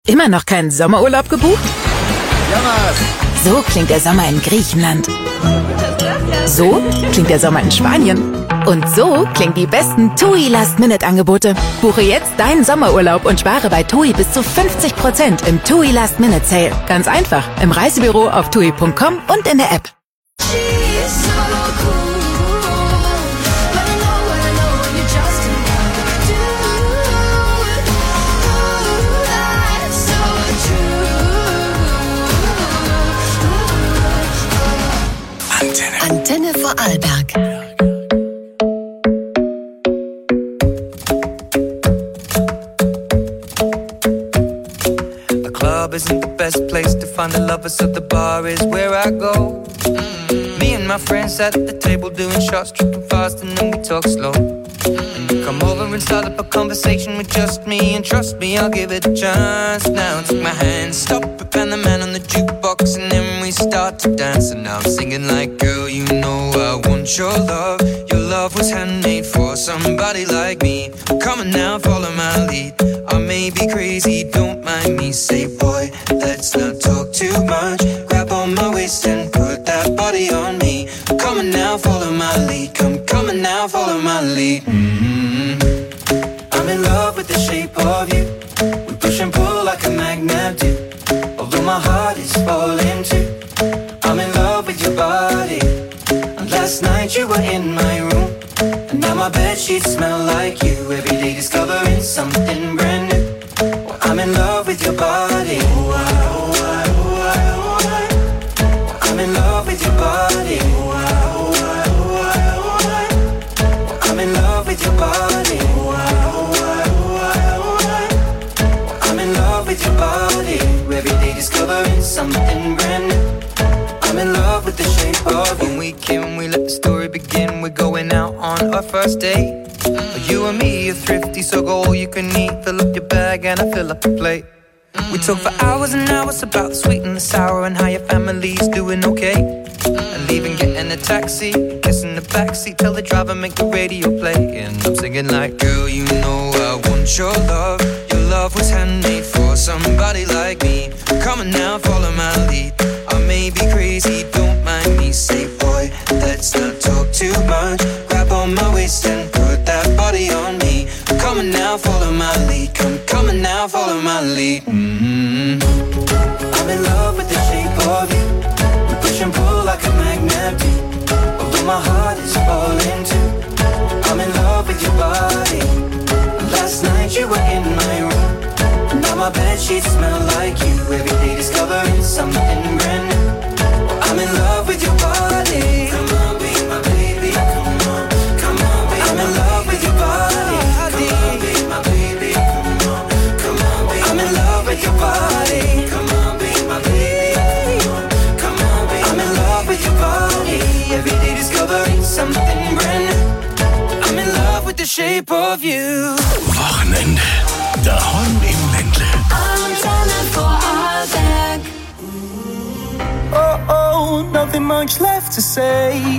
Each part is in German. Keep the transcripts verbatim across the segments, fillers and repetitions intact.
Immer noch keinen Sommerurlaub gebucht? So klingt der Sommer in Griechenland. So klingt der Sommer in Spanien. Und so klingen die besten TUI Last-Minute-Angebote. Buche jetzt deinen Sommerurlaub und spare bei TUI bis zu fünfzig Prozent im TUI Last-Minute-Sale. Ganz einfach, im Reisebüro auf tui punkt com und in der App. Antenne Vorarlberg. The club isn't the best place to find a lover, so the bar is where I go. Mm-hmm. Me and my friends at the table doing shots, tripping fast, and then we talk slow. Mm-hmm. Come over and start up a conversation with just me, and trust me, I'll give it a chance. Now take my hand, stop it, and the man on the jukebox, and then we start to dance. And now I'm singing like, girl, you know I want your love. Your love was handmade for somebody like me. Come on now, follow my lead. I may be crazy, don't mind me. Say, boy, let's not talk too much. Grab on my waist and put that body on me. Come on now, follow my lead. Come, come on now, follow my lead. Mm-hmm. I'm in love with the shape of you. We push and pull like a magnet do. Although my heart is falling too. I'm in love with your body. And last night you were in my room. And now my bedsheets smell like you. Every day discovering something brand new. Well, I'm in love with your body. Oh, I, oh, I, oh, I, oh, I. Well, I'm in love with your body. Oh, I, oh, I, oh, I, oh, I. Well, I'm in love with your body. Oh, I, oh, I, oh, I, oh, I. Well, I'm in love with your body. Every day discovering something brand new. I'm in love with the shape of you. When we came, we let the story begin. We're going out on our first date. Mm. You and me are thrifty, so go all you can eat. Fill up your bag and I fill up the plate. Mm. We talk for hours and hours about the sweet and the sour and how your family's doing okay. Mm. And leaving, getting a taxi, kissing the backseat, tell the driver make the radio play. And I'm singing like, girl, you know I want your love. Your love was handmade for somebody like me. Come on now, follow my lead. I may be crazy, don't mind me. Say, boy, let's not talk too much. Grab on my waist and put that body on me. Come on now, follow my lead. Come, come on now, follow my lead. Mm-hmm. I'm in love with the shape of you. We push and pull like a magnet do. Although my heart is falling too. I'm in love with your body. Last night you were in my room. Now my bedsheets smell like you. Every day discovering something brand new. Well, I'm in love with your body. Come on, be my baby. Come on, come on, be I'm in love with your body. Come on, be my baby. Come on, come on, be I'm in love with your body. Come on, be my baby. Come on, come on, be I'm in love with your body. Every day discovering something brand new. I'm in love with the shape of you. Wochenende. Der Hon im Ländle. Antenne Vorarlberg. Oh, oh, nothing much left to say.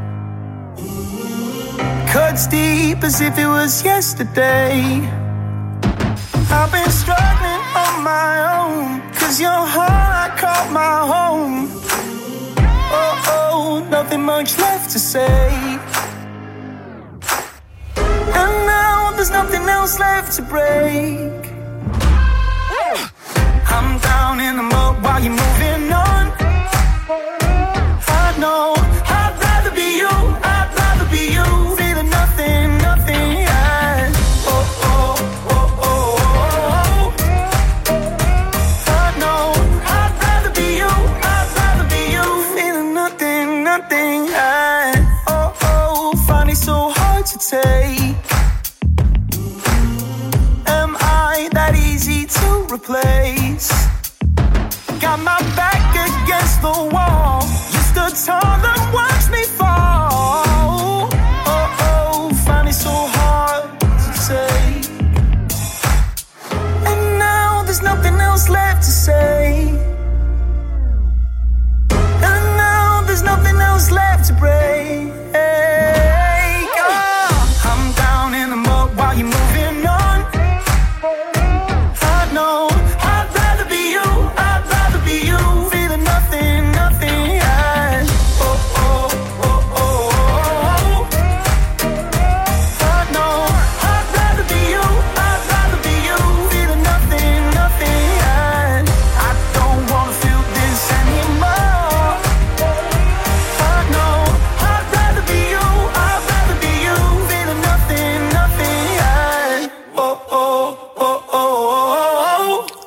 Cuts deep as if it was yesterday. I've been struggling on my own, cause your heart I call my home. Oh, oh, nothing much left to say. And now there's nothing else left to break. I'm down in the mud while you're moving on. I know I'd rather be you, I'd rather be you. Feeling nothing, nothing, yeah. Oh, oh, oh, oh, oh, oh. I know I'd rather be you, I'd rather be you. Feeling nothing, nothing, yeah. Oh, oh, find it so hard to take. Am I that easy to replace? Got my back against the wall. You stood tall and watched me fall. Oh, oh, find it so hard to take. And now there's nothing else left to say. And now there's nothing else left to break. Oh, I'm down in the mud while you're moving on. I know I'd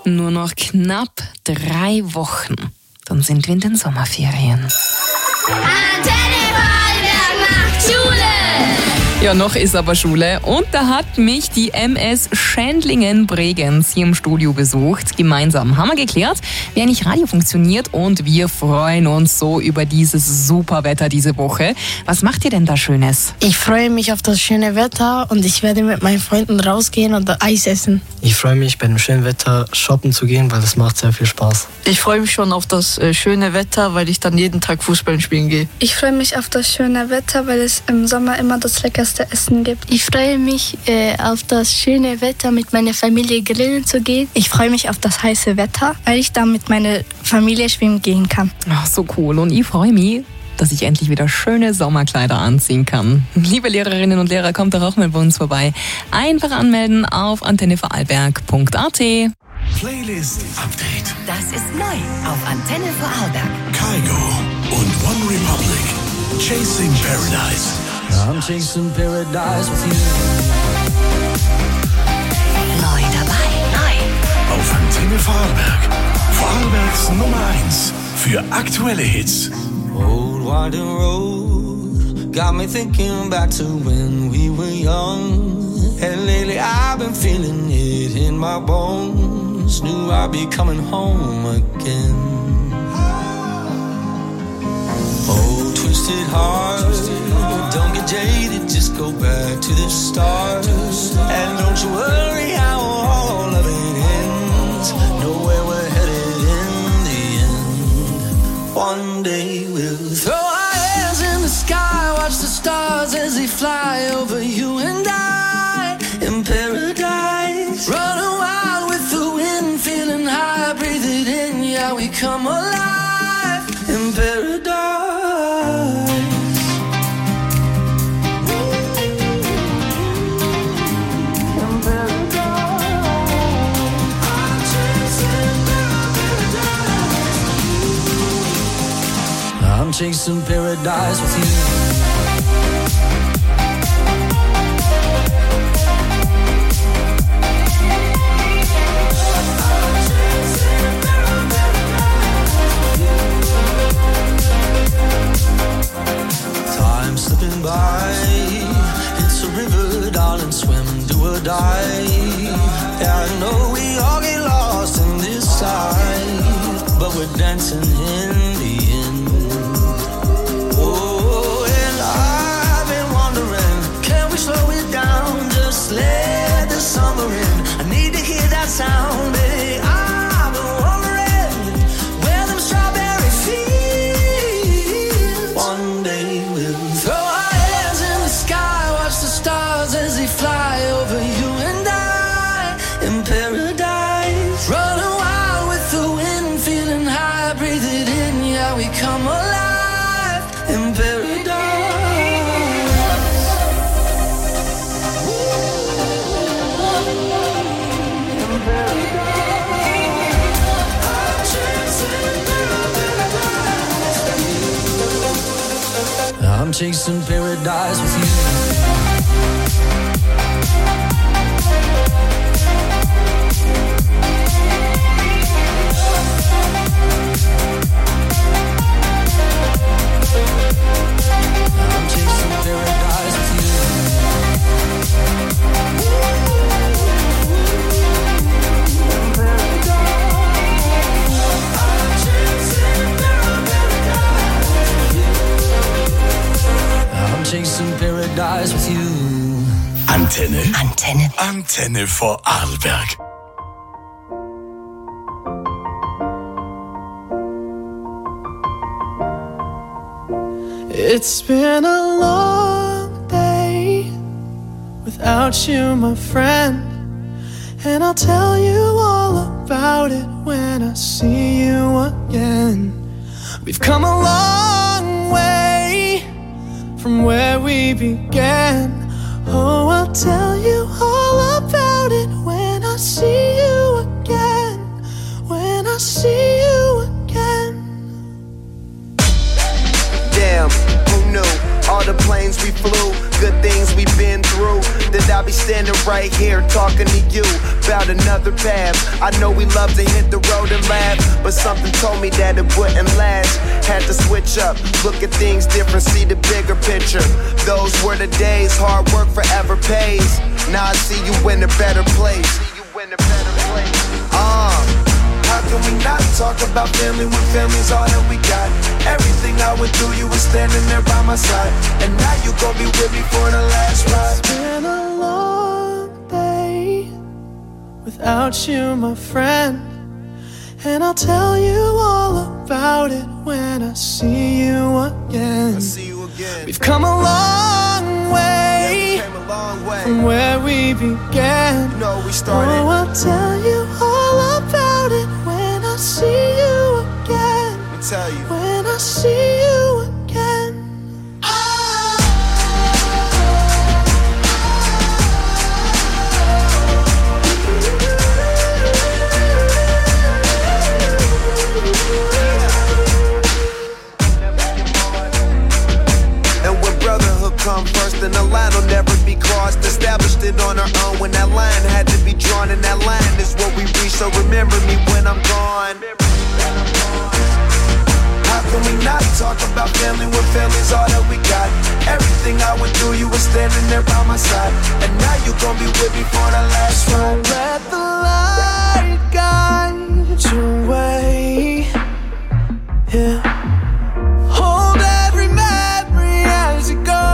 Nur noch knapp drei Wochen. Dann sind wir in den Sommerferien. Antenne Vorarlberg macht Schule! Ja, noch ist aber Schule und da hat mich die M S Schändlingen-Bregenz hier im Studio besucht. Gemeinsam haben wir geklärt, wie eigentlich Radio funktioniert und wir freuen uns so über dieses super Wetter diese Woche. Was macht ihr denn da Schönes? Ich freue mich auf das schöne Wetter und ich werde mit meinen Freunden rausgehen und Eis essen. Ich freue mich, bei dem schönen Wetter shoppen zu gehen, weil das macht sehr viel Spaß. Ich freue mich schon auf das äh, schöne Wetter, weil ich dann jeden Tag Fußball spielen gehe. Ich freue mich auf das schöne Wetter, weil es im Sommer immer das leckerste Essen gibt. Ich freue mich äh, auf das schöne Wetter, mit meiner Familie grillen zu gehen. Ich freue mich auf das heiße Wetter, weil ich dann mit meiner Familie schwimmen gehen kann. Ach, so cool. Und ich freue mich, dass ich endlich wieder schöne Sommerkleider anziehen kann. Liebe Lehrerinnen und Lehrer, kommt doch auch mal bei uns vorbei. Einfach anmelden auf antenne vorarlberg punkt a t. Playlist Update. Das ist neu auf Antenne Vorarlberg. Kygo und One Republic. Chasing Paradise. I'm chasing paradise with you. Neu dabei. Neu. Auf Antenne Vorarlberg. Vorarlbergs Nummer eins für aktuelle Hits. Old winding road got me thinking back to when we were young. And lately I've been feeling it in my bones. Knew I'd be coming home again. Oh, twisted heart, don't get jaded, just go back to the start. And don't you worry how all of it ends. Know where we're headed in the end. One day we'll throw our hands in the sky, watch the stars as they fly over you and I. In paradise, running wild with the wind, feeling high, breathe it in, yeah, we come alive. In paradise. I'm chasing paradise with you. Time slipping by, it's a river, darling, swim, do or die. Yeah, I know we all get lost in this life, but we're dancing in the end. Oh, and I've been wondering, can we slow it down, just let the summer in. I need to hear that sound, baby. I've been wondering where them strawberries feel. One day we'll throw our hands in the sky, watch the stars as they fly over you and I. In paradise, running wild with the wind, feeling high, breathe it in, yeah, we come alive. In paradise. I'm chasing paradise with you. I'm chasing paradise with you. I'm chasing paradise with you. Antenne. Antenne. Antenne Vorarlberg. It's been a long day without you, my friend, and I'll tell you all about it when I see you again. We've come a long way from where we began. Oh, I'll tell you all about it when I see you again. When I see you again. Damn, who knew? All the planes we flew, good things we've been through. That I'll be standing right here talking to you about another path. I know we love to hit the road and laugh, but something told me that it wouldn't last. Had to switch up, look at things different, see the bigger picture. Those were the days, hard work forever pays. Now I see you in a better place. See you in a better place. Uh, how can we not talk about family when family's all that we got? Everything I went through, you were standing there by my side, and now you gon' be with me for the last ride. It's been a long day without you, my friend, and I'll tell you all about it when I see you again. I see you again. We've come a long way, yeah, we came a long way from where we began. You know we started. Oh, I'll tell you all about it when I see you again. Let me tell you. When I see you again. Come first and the line will never be crossed. Established it on our own when that line had to be drawn, and that line is what we reach. So remember me when I'm gone. How can we not talk about family when family's all that we got? Everything I went through, you were standing there by my side, and now you gon' be with me for the last ride. Let the light guide your way. Yeah. Hold every memory as you go.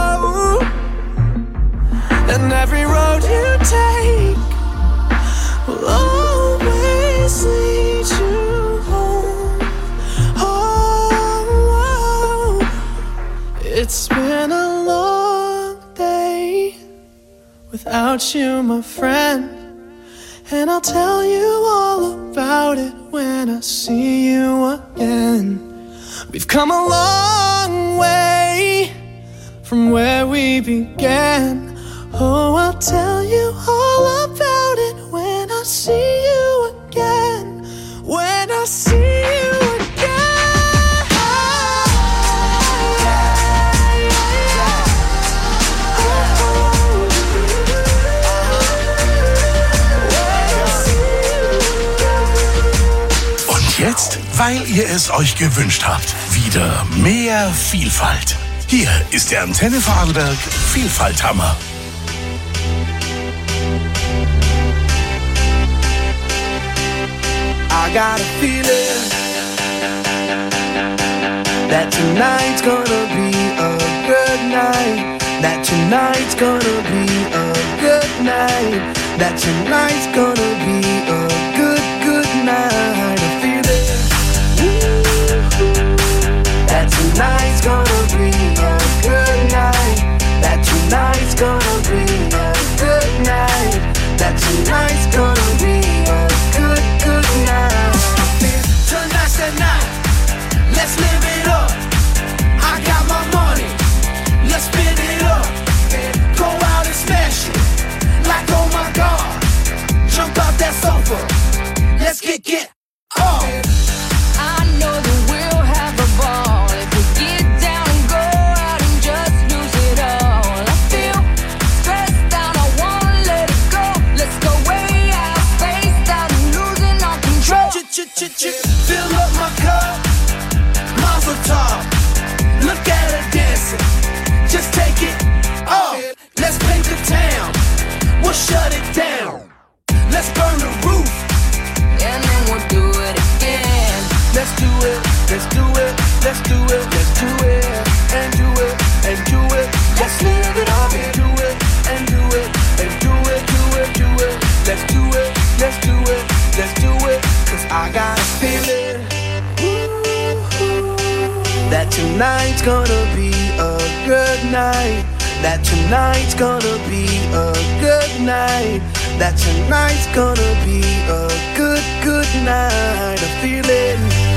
And every road you take will always lead you home. Oh, it's been a long day without you, my friend, and I'll tell you all about it when I see you again. We've come a long way from where we began. Oh, I'll tell you all about it when I see you again. When I see you again. Und jetzt, weil ihr es euch gewünscht habt, wieder mehr Vielfalt. Hier ist der Antenne Vorarlberg Vielfalthammer. I got a feeling that tonight's gonna be a good night. That tonight's gonna be a good night. That tonight's gonna be a good, good night. A feeling that tonight's gonna be a good night. That tonight's gonna be a good night. That tonight's gonna be a good, good night. Tonight's the night, let's live it up. I got my money, let's spin it up. Go out and smash it, like oh my God. Jump out that sofa, let's get, get up. I know that we'll have a ball if we get down and go out and just lose it all. I feel stressed out, I wanna let it go. Let's go way out, spaced out and losing all control. Fill up my cup, Mazel tov. Look at her dancing, just take it off. Let's paint the town, we'll shut it down. Let's burn the roof, and then we'll do it again. Let's do it, let's do it, let's do it, let's do it, and do it, and do it. Let's live it up, and do it, and do it, and do it, do it, do it. Let's do it, let's do it, let's do it. Cause I got a feeling that tonight's gonna be a good night. That tonight's gonna be a good night. That tonight's gonna be a good, good night. A feeling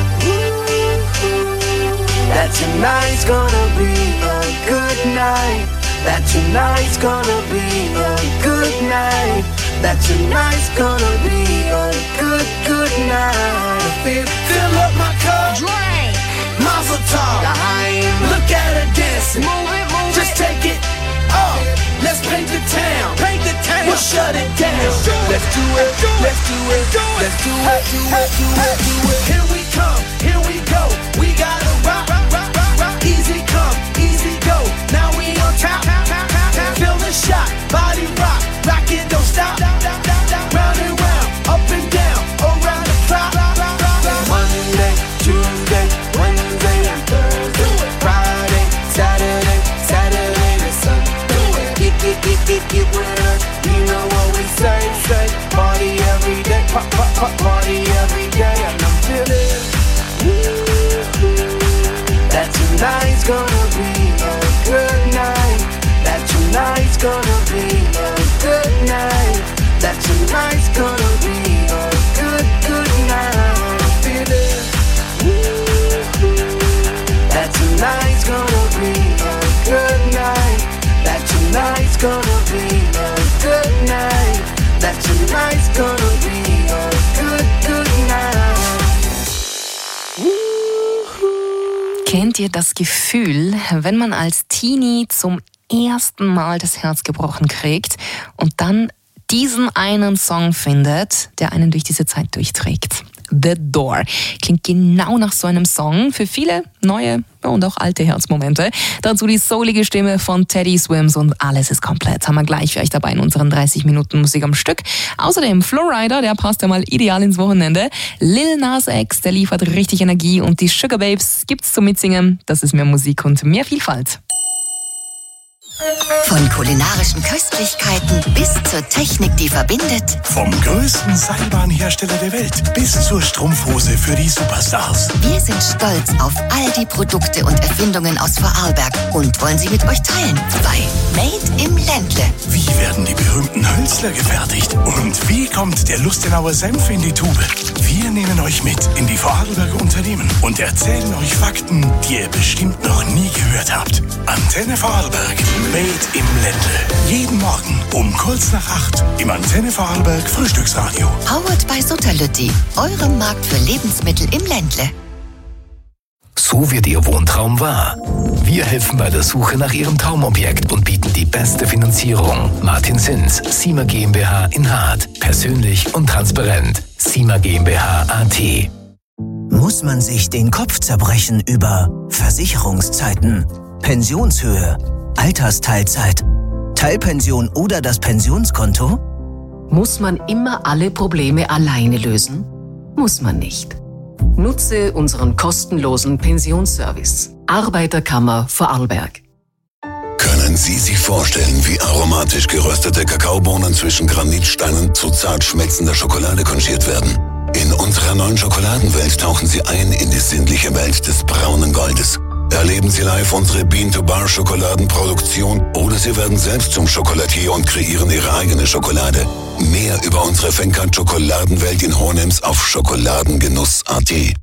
that tonight's gonna be a good night. That tonight's gonna be a good night. That tonight's gonna be a good, good night. I feel, fill up my cup, drink, Mazel tov. Look at her dancing, move it, move just it. take it off. Let's paint the town, Paint the town. we'll shut it down. Let's do it, let's do it, let's do it, do it, do it, do it. Here we come, here we go. We gotta rock, rock, rock, rock, rock. Easy come, easy go. Now we on top, feel the shot, body rock, rock it, don't stop. Round and round, up and down, around the clock. Monday, Tuesday, Wednesday, and Thursday, Friday, Saturday, Saturday to Sunday. Get, get, get, get, get with us. You know what we say, say. Party every day, pop, pop, pop, party every day, and I'm feeling. That tonight's gonna be a good night. That tonight's gonna be a good night. That tonight's gonna be a good, good night. I'm feeling. That tonight's gonna be a good night. That tonight's gonna be a good night. That tonight's gonna be a good, good night. Kennt ihr das Gefühl, wenn man als Teenie zum ersten Mal das Herz gebrochen kriegt und dann diesen einen Song findet, der einen durch diese Zeit durchträgt? The Door klingt genau nach so einem Song. Für viele neue und auch alte Herzmomente. Dazu die soulige Stimme von Teddy Swims und alles ist komplett. Haben wir gleich für euch dabei in unseren dreißig Minuten Musik am Stück. Außerdem Flowrider, der passt ja mal ideal ins Wochenende. Lil Nas X, der liefert richtig Energie und die Sugar Babes gibt's zum Mitsingen. Das ist mehr Musik und mehr Vielfalt. Von kulinarischen Köstlichkeiten bis zur Technik, die verbindet. Vom größten Seilbahnhersteller der Welt bis zur Strumpfhose für die Superstars. Wir sind stolz auf all die Produkte und Erfindungen aus Vorarlberg und wollen sie mit euch teilen. Bei Made im Ländle. Wie werden die berühmten Hölzler gefertigt? Und wie kommt der Lustenauer Senf in die Tube? Wir nehmen euch mit in die Vorarlberger Unternehmen und erzählen euch Fakten, die ihr bestimmt noch nie gehört habt. Antenne Vorarlberg. Made im Ländle. Jeden Morgen um kurz nach acht im Antenne Vorarlberg Frühstücksradio. Powered by Sutterlütti, eurem Markt für Lebensmittel im Ländle. So wird Ihr Wohntraum wahr. Wir helfen bei der Suche nach Ihrem Traumobjekt und bieten die beste Finanzierung. Martin Sins, Sima GmbH in Hart. Persönlich und transparent. Sima GmbH A T. Muss man sich den Kopf zerbrechen über Versicherungszeiten, Pensionshöhe, Altersteilzeit, Teilpension oder das Pensionskonto? Muss man immer alle Probleme alleine lösen? Muss man nicht. Nutze unseren kostenlosen Pensionsservice. Arbeiterkammer Vorarlberg. Können Sie sich vorstellen, wie aromatisch geröstete Kakaobohnen zwischen Granitsteinen zu zart schmelzender Schokolade konchiert werden? In unserer neuen Schokoladenwelt tauchen Sie ein in die sinnliche Welt des braunen Goldes. Erleben Sie live unsere Bean-to-Bar-Schokoladenproduktion oder Sie werden selbst zum Schokolatier und kreieren Ihre eigene Schokolade. Mehr über unsere Fenkat-Schokoladenwelt in Hohenems auf schokoladengenuss punkt a t.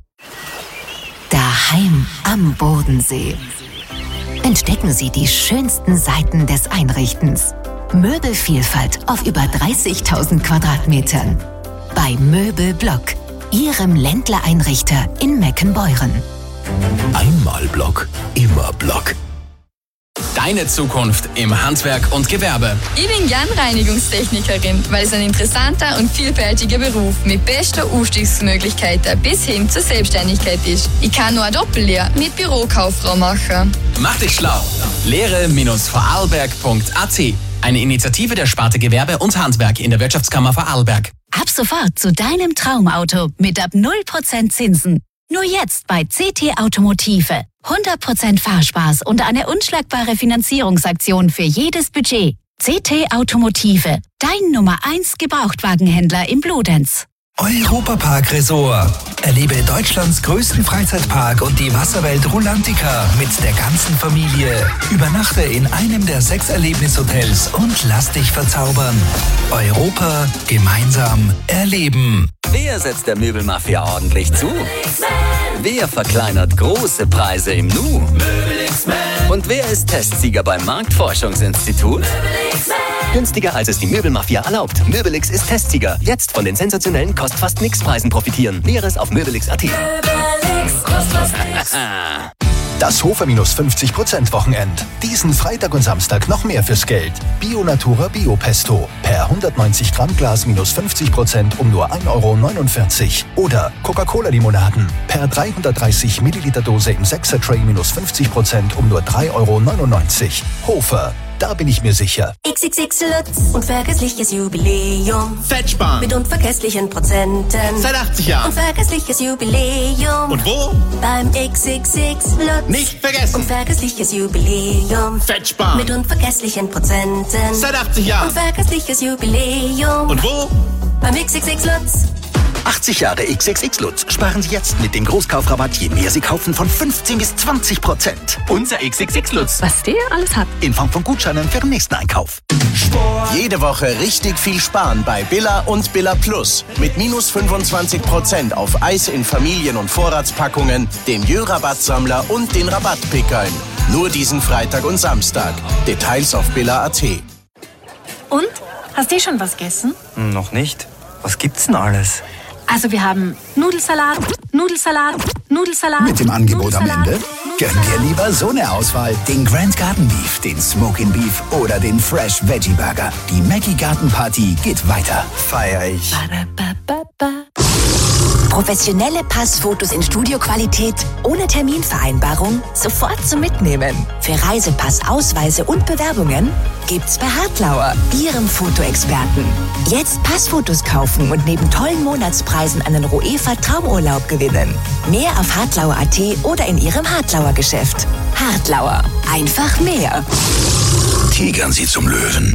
Daheim am Bodensee. Entdecken Sie die schönsten Seiten des Einrichtens. Möbelvielfalt auf über dreißigtausend Quadratmetern. Bei Möbelblock, Ihrem Ländler-Einrichter in Meckenbeuren. Einmal Block, immer Block. Deine Zukunft im Handwerk und Gewerbe. Ich bin gern Reinigungstechnikerin, weil es ein interessanter und vielfältiger Beruf mit besten Aufstiegsmöglichkeiten bis hin zur Selbstständigkeit ist. Ich kann nur eine Doppellehre mit Bürokauffrau machen. Mach dich schlau. lehre Bindestrich vorarlberg punkt a t. Eine Initiative der Sparte Gewerbe und Handwerk in der Wirtschaftskammer Vorarlberg. Ab sofort zu deinem Traumauto mit ab null Prozent Zinsen. Nur jetzt bei C T Automotive. hundert Prozent Fahrspaß und eine unschlagbare Finanzierungsaktion für jedes Budget. C T Automotive, dein Nummer eins Gebrauchtwagenhändler im Bludenz. Europapark Resort. Erlebe Deutschlands größten Freizeitpark und die Wasserwelt Rulantica mit der ganzen Familie. Übernachte in einem der sechs Erlebnishotels und lass dich verzaubern. Europa gemeinsam erleben. Wer setzt der Möbelmafia ordentlich zu? Wer verkleinert große Preise im Nu? Und wer ist Testsieger beim Marktforschungsinstitut? Günstiger als es die Möbelmafia erlaubt. Möbelix ist Testsieger. Jetzt von den sensationellen Kost-Fast-Nix-Preisen profitieren. Näheres auf möbelix punkt a t. Das Hofer minus fünfzig Prozent Wochenend. Diesen Freitag und Samstag noch mehr fürs Geld. Bio Natura Bio Pesto. Per hundertneunzig Gramm Glas minus fünfzig Prozent um nur ein Euro neunundvierzig. Oder Coca-Cola Limonaden. Per dreihundertdreißig Milliliter Dose im sechser Tray minus fünfzig Prozent um nur drei Euro neunundneunzig. Hofer. Da bin ich mir sicher. X X X Lutz, unvergessliches Jubiläum. Fettsparen. Mit unvergesslichen Prozenten. Seit achtzig Jahren. Unvergessliches Jubiläum. Und wo? Beim X X X Lutz. Nicht vergessen. Unvergessliches Jubiläum. Fettsparen. Mit unvergesslichen Prozenten. Seit achtzig Jahren. Unvergessliches Jubiläum. Und wo? Beim X X X Lutz. achtzig Jahre X X X Lutz. Sparen Sie jetzt mit dem Großkaufrabatt, je mehr Sie kaufen, von fünfzehn bis zwanzig Prozent. Unser X X X Lutz. Was der alles hat. In Form von Gutscheinen für den nächsten Einkauf. Jede Woche richtig viel sparen bei Billa und Billa Plus. Mit minus fünfundzwanzig Prozent auf Eis in Familien- und Vorratspackungen, dem Jö-Rabattsammler und den Rabattpickern. Nur diesen Freitag und Samstag. Details auf billa punkt at. Und? Hast du schon was gegessen? Noch nicht. Was gibt's denn alles? Also wir haben Nudelsalat, Nudelsalat, Nudelsalat. Mit dem Angebot am Nudelsalat. Ende? Gönn dir lieber so eine Auswahl. Den Grand Garden Beef, den Smokin' Beef oder den Fresh Veggie Burger. Die Maggie Garten Party geht weiter. Feier ich. Professionelle Passfotos in Studioqualität, ohne Terminvereinbarung, sofort zum Mitnehmen. Für Reisepass, Ausweise und Bewerbungen gibt's bei Hartlauer, Ihrem Fotoexperten. Jetzt Passfotos kaufen und neben tollen Monatspreisen einen Roefa Traumurlaub gewinnen. Mehr auf hartlauer punkt at oder in Ihrem Hartlauer Geschäft. Hartlauer, einfach mehr. Tigern Sie zum Löwen.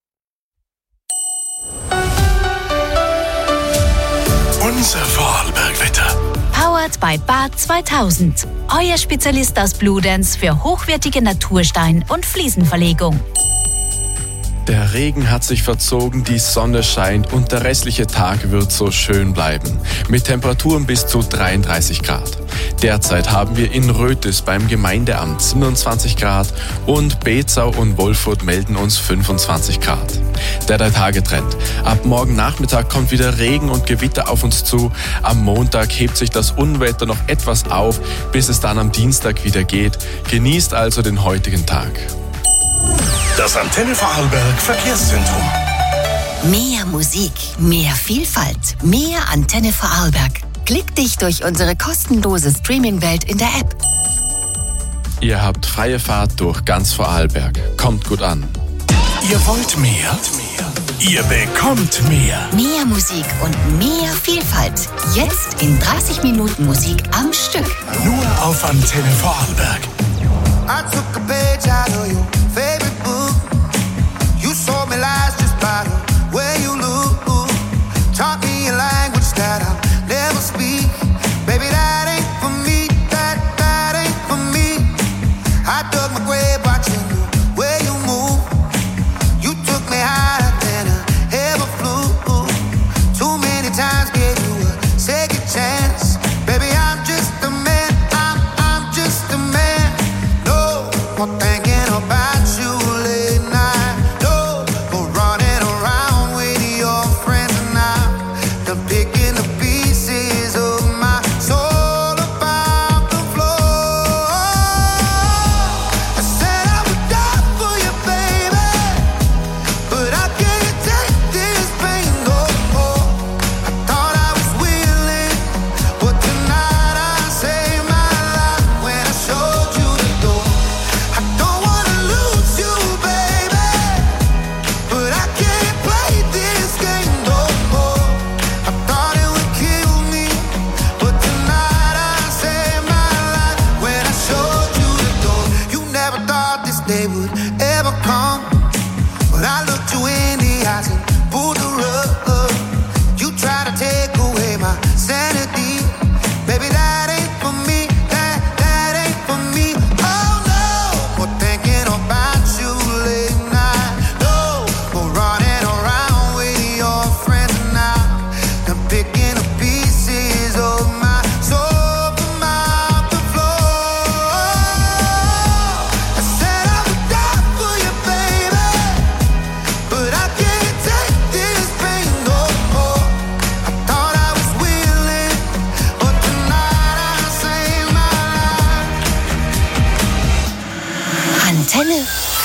Unser Vorarlbergwetter. Powered by Bad zweitausend. Euer Spezialist aus Bludenz für hochwertige Naturstein- und Fliesenverlegung. Der Regen hat sich verzogen, die Sonne scheint und der restliche Tag wird so schön bleiben. Mit Temperaturen bis zu dreiunddreißig Grad. Derzeit haben wir in Röthes beim Gemeindeamt siebenundzwanzig Grad und Bezau und Wolfurt melden uns fünfundzwanzig Grad. Der Drei-Tage-Trend. Ab morgen Nachmittag kommt wieder Regen und Gewitter auf uns zu. Am Montag hebt sich das Unwetter noch etwas auf, bis es dann am Dienstag wieder geht. Genießt also den heutigen Tag. Das Antenne Vorarlberg Verkehrszentrum. Mehr Musik, mehr Vielfalt, mehr Antenne Vorarlberg. Klick dich durch unsere kostenlose Streaming-Welt in der App. Ihr habt freie Fahrt durch ganz Vorarlberg. Kommt gut an. Ihr wollt mehr? Ihr bekommt mehr. Mehr Musik und mehr Vielfalt. Jetzt in dreißig Minuten Musik am Stück. Nur auf Antenne Vorarlberg. I took a page out of your favorite book. You sold me lies just by the way you look. Taught me a language that I'll never speak. Baby, that ain't for me. That, that ain't for me. I dug my grave watching the way you move. You took me higher than I ever flew. Too many times gave you a second chance. Baby, I'm just a man. I'm, I'm just a man. No more thinking about you.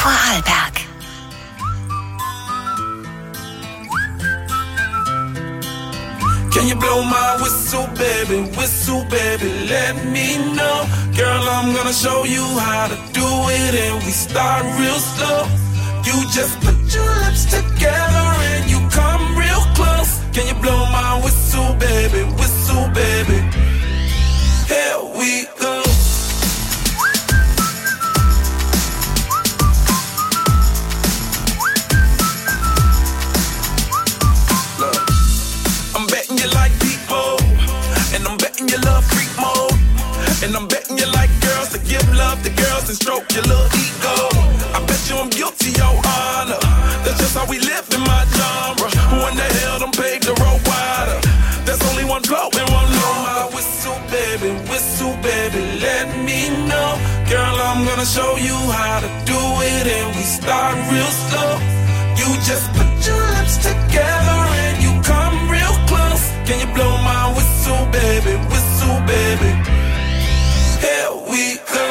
Vorarlberg. Can you blow my whistle, baby, whistle, baby, let me know. Girl, I'm gonna show you how to do it, and we start real slow. You just put your lips together and you come real close. Can you blow my whistle, baby, whistle, baby? Here we go. And I'm betting you like girls to give love to girls and stroke your little ego. I bet you I'm guilty, your honor. That's just how we live in my genre. Who in the hell done paved the road wider? There's only one blow and one low. My whistle, baby, whistle, baby, let me know. Girl, I'm gonna show you how to do it, and we start real slow. You just put your lips together and you come real close. Can you blow my whistle, baby, whistle, baby? Here we go.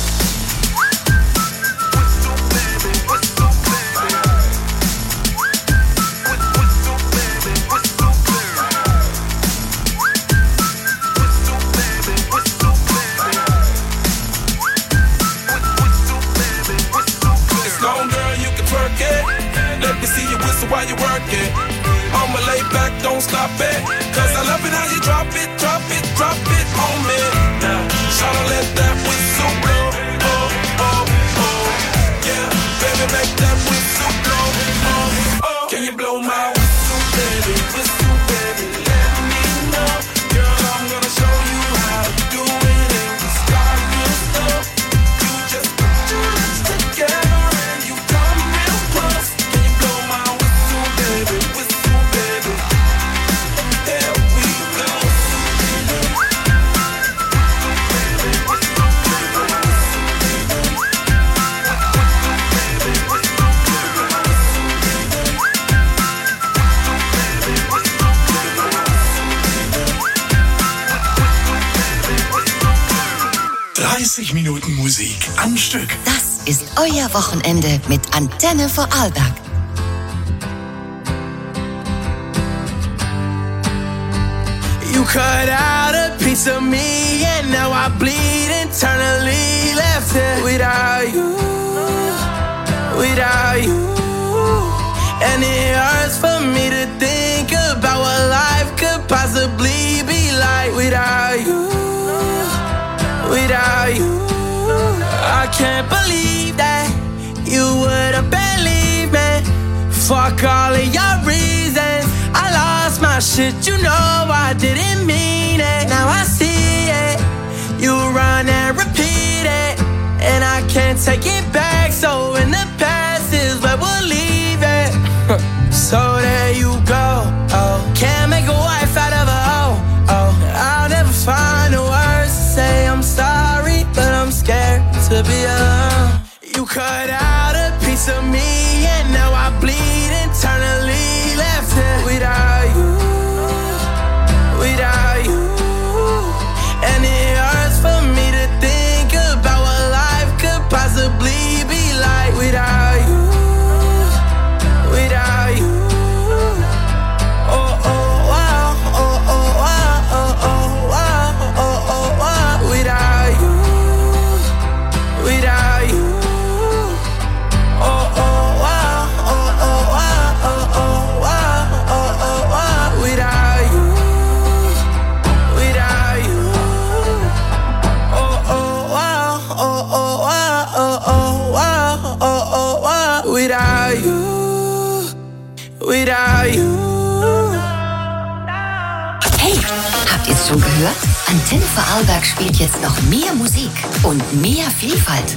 It's long, girl, you can twerk it. Let me see you whistle while you work it. I'ma lay back, don't stop it. Cause I love it how you drop it, drop it, drop it on me. Now, tryna let that whistle blow. Oh, oh, oh. Yeah, baby, make that whistle blow. Oh, oh. Can you blow my whistle, baby? Whistle, baby, let me know. Girl, I'm gonna show you how to do it, and we start real slow. You just put your lips together and you come real close. Can you blow my whistle, baby? Whistle, baby. There we go. dreißig Minuten Musik am Stück. Das ist euer Wochenende mit Antenne Vorarlberg. You cut out a piece of me and now I bleed internally. Left it without you, without you. And it hurts for me to think about what life could possibly be like without you, without you. I can't believe that you would have believed me. Fuck all of your reasons. I lost my shit, you know I didn't mean it. Now I see it. You run and repeat it, and I can't take it back. So in the past is where we'll leave it. So there you go. Oh, can't make a wife out of a hoe. Oh, I'll never find the words to say I'm sorry, but I'm scared to be alone. You cut out a piece of me and now I bleed internally. Left it without you, without you. And it hurts for me to think about what life could possibly be like without you, without you. Oh, oh, wow, oh, oh, wow, oh, oh, wow, oh, oh, wow. Without you, without you. Oh, oh, wow, oh, oh, wow, oh, oh, wow, oh, oh, wow. Without you, without you. Oh, oh, wow, oh, oh, wow, oh, oh, wow, oh, oh, wow. Without you, without you. Hey, habt ihr es schon gehört? Antenne Vorarlberg spielt jetzt noch mehr Musik und mehr Vielfalt.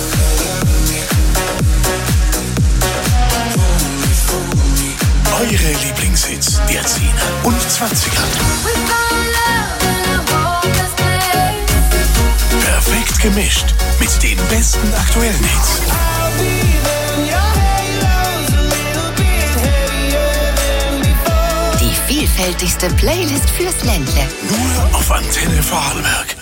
Eure Lieblingshits der zehner und zwanziger. Perfekt gemischt mit den besten aktuellen Hits. Die vielfältigste Playlist fürs Ländle. Nur auf Antenne Vorarlberg.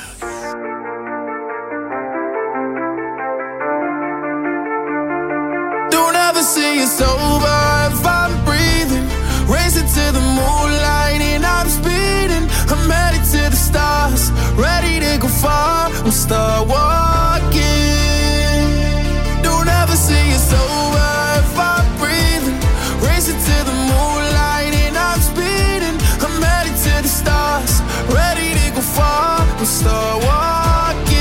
see you sober if I'm breathing. Racing to the moonlight and I'm speeding. I'm headed to the stars, ready to go far. I'm start walking. Don't ever see you sober if I'm breathing. Racing to the moonlight and I'm speeding. I'm headed to the stars, ready to go far. I'm start walking.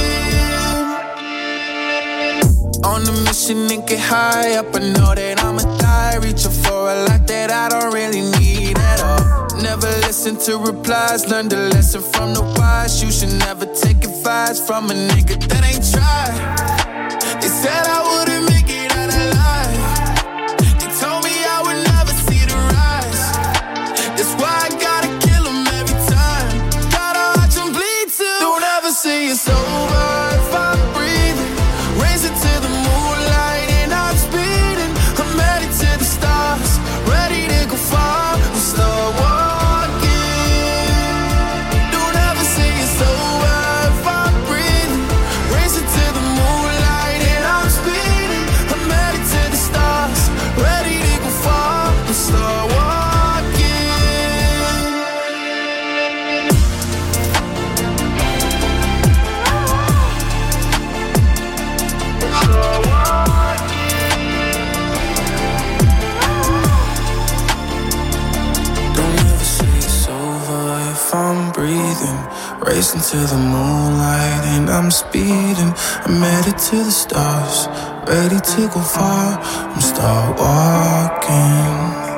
On a mission and get high up. I know that I'ma die, reaching for a lot that I don't really need at all. Never listen to replies, learn the lesson from the wise. You should never take advice from a nigga that ain't tried. They said I wouldn't make it out alive. They told me I would never see the rise. That's why I gotta kill 'em every time. Gotta watch 'em bleed too. Don't ever see it's over if I'm breathing. Racing to the moonlight and I'm speeding. I'm headed to the stars, ready to go far. I'm start walking. Don't ever see it's over if I'm breathing. Racing to the moonlight and I'm speeding. I'm headed to the stars, ready to go far. I'm start walking. I'm breathing, racing to the moonlight and I'm speeding. I'm headed to the stars, ready to go far. I'm start walking.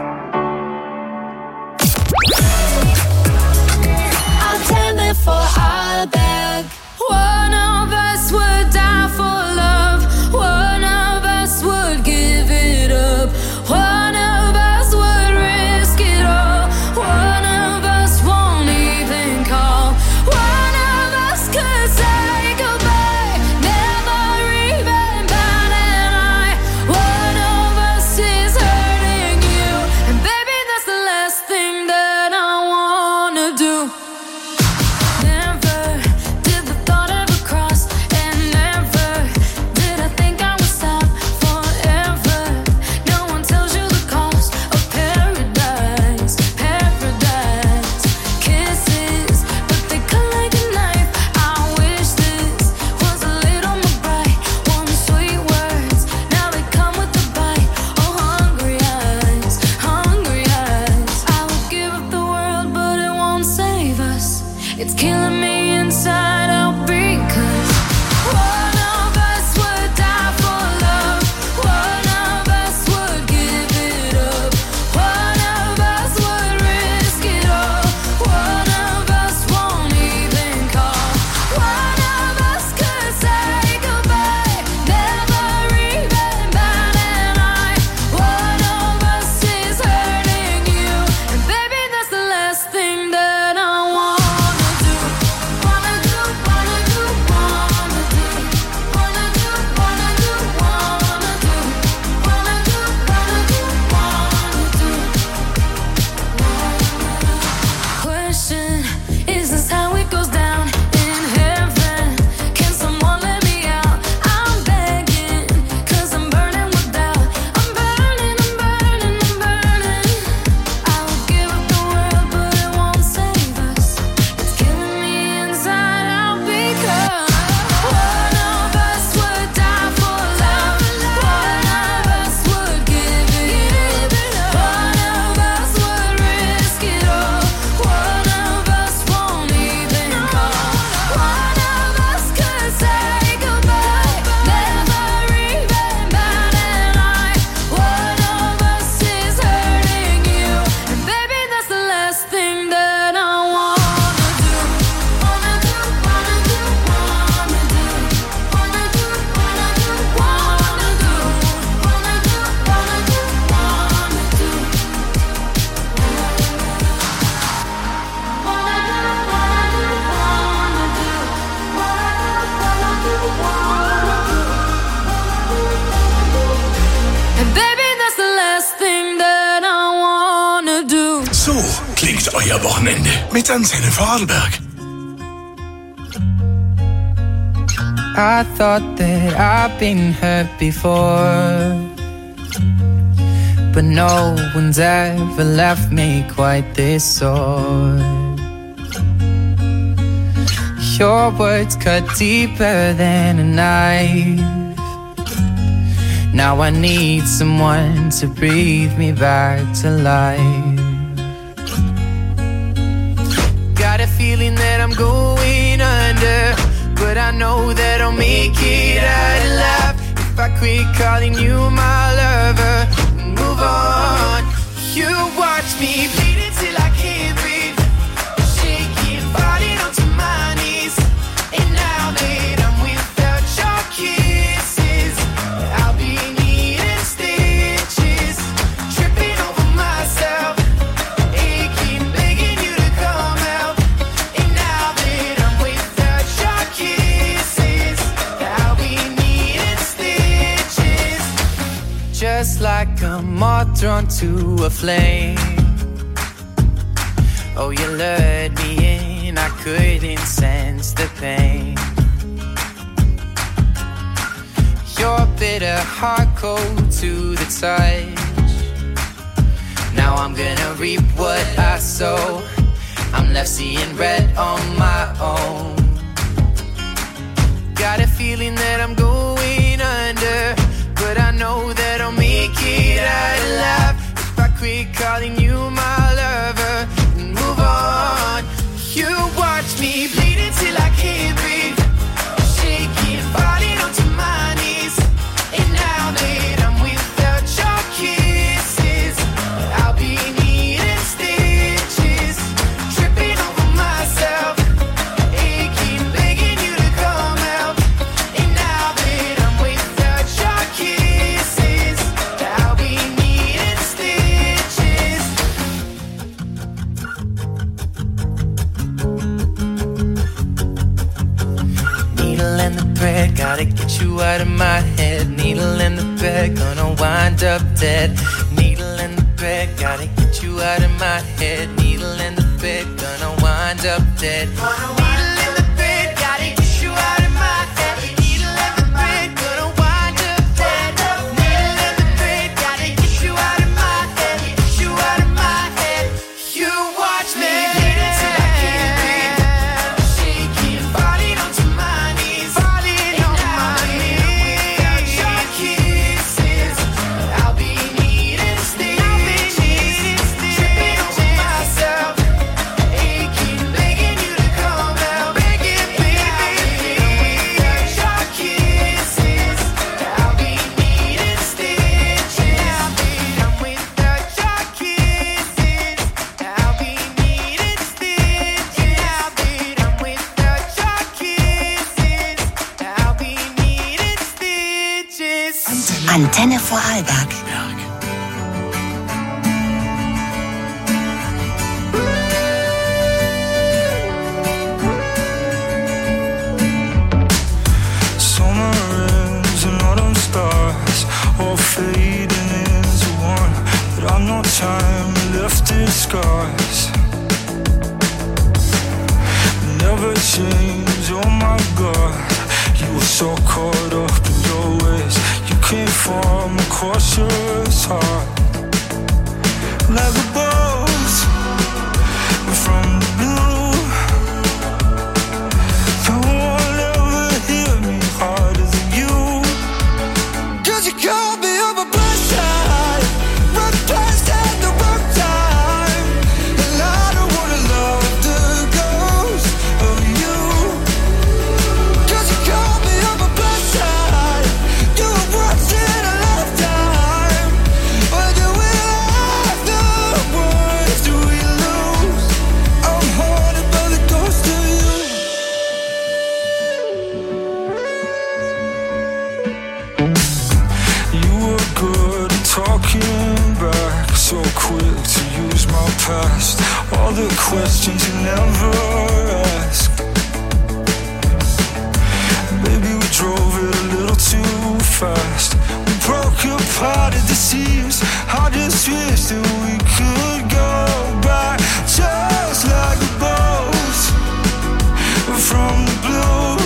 I'll tell it for all back. One of us would die for love. One of us would give it up. One of us would risk it all. One of us won't even call. One of us could say goodbye, never even bat an eye. One of us is hurting you, and baby, that's the last thing that I wanna do. Never did the thought ever cross, and never did I think I would stop forever. No one tells you the cost of paradise, paradise. Kisses, but they cut like a knife. I wish this was a little more bright. One sweet words, now they come with a bite. Oh, hungry eyes, hungry eyes. I would give up the world, but it won't save us. It's killing me inside out because one of us would die for love. One of us would give it up. One of us would risk it all. One of us won't even call. One of us could say goodbye, never even bat an eye. One of us is hurting you, and baby, that's the last thing that I wanna do. Wanna do, wanna do, wanna do. Wanna do, wanna do, wanna do. Wanna do, wanna do, wanna do. Question, is this how it goes down in heaven? Can someone let me out? I'm begging, cause I'm burning with doubt. I'm burning, I'm burning, I'm burning. I would give up the world, but it won't save us. It's killing me inside out because one of us would die for love. One of us would give it up. One of us would risk it all. One of us won't even call. One of us could say goodbye, never even bat an eye. One of us is hurting you, and baby, that's the last thing that I wanna do. Wanna do, wanna do, wanna do. Wanna do, wanna do, wanna do. Wanna do, wanna do, wanna do. And baby, that's the last thing that I wanna do. So klingt euer Wochenende mit Antenne Vorarlberg. I thought that I've been hurt before. but no one's ever left me quite this sore. Your words cut deeper than a knife. Now I need someone to breathe me back to life. Got a feeling that I'm going under, but I know that I'll make it out alive if I quit calling you my lover and move on. You watch me bleed until I can't breathe, shaking, falling onto my knees. And now that I'm without your kisses, I'll be needing stitches, tripping over myself, aching, begging you to come out. And now that I'm without your kisses, I'll be needing stitches, just like a moth drawn to a flame. Oh, you lured me in, I couldn't sense the pain. Your bitter heart cold to the touch. Now I'm gonna reap what I sow. I'm left seeing red on my own. Got a feeling that I'm going under, but I know that I'll make it out alive if I quit calling you my lover and move on. You watch me bleed until I can't breathe, shaking, falling onto my knees. And now that I'm without your kisses, I'll be needing stitches, tripping over myself, aching, begging you to come out. And now that I'm without your kisses, I'll be needing stitches. Needle in the thread, gotta get you out of my head. Needle in the thread, gonna wind up dead. Needle in the thread, gotta get you out of my head. Needle in the thread, gonna wind up dead. Needle in the thread, gotta get you out of my head. Needle in the thread, gonna wind up dead. Needle in the thread, gotta get you out of my head. Get you out of my head. You watch me bleed until I can't breathe, shaking, falling onto my knees. Falling on my knees. Without your kisses, I'll be needing stitches, tripping over myself, aching, begging you to come out. Begging, baby. Without your kisses, I'll be needing stitches. I'm without your kisses, I'll be needing stitches. I'm without your kisses, I'll be needing stitches. Antenne Vorarlberg. Summer ends and autumn starts, all fading into one. But I've no time left in scars. Never change, oh my God. You were so caught up in your ways. You came from a cautious heart, like a bolt from the blue. No one ever hit me harder than you. 'Cause you called me on my blood side, right past at the wrong time. And I don't wanna love the ghost of you. 'Cause you called me on my blood side. You were once in a lifetime. But do we afterwards? Do we lose? I'm haunted by the ghost of you. You were good at talking back, so quick to use my past. All the questions you never asked. Maybe we drove it a little too fast. We broke apart at the seams. I just wish that we could go back, just like a boat from the blue.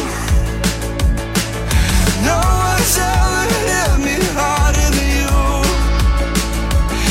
No one's ever hit me harder than you.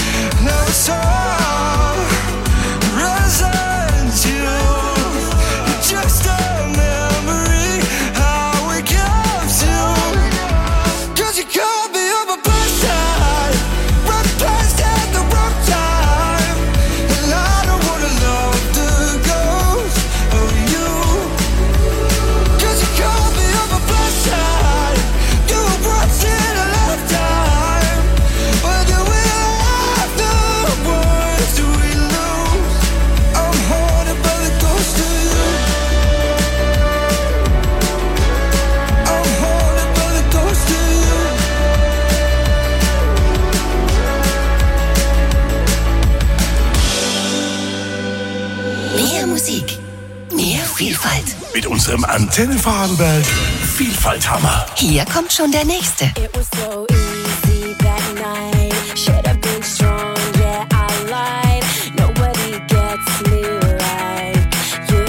Vielfalt. Mit unserem Antenne Vorarlberg Vielfalthammer. Hier kommt schon der nächste. It was so easy that night. Should have been strong, yeah, I lied. Nobody gets me like you.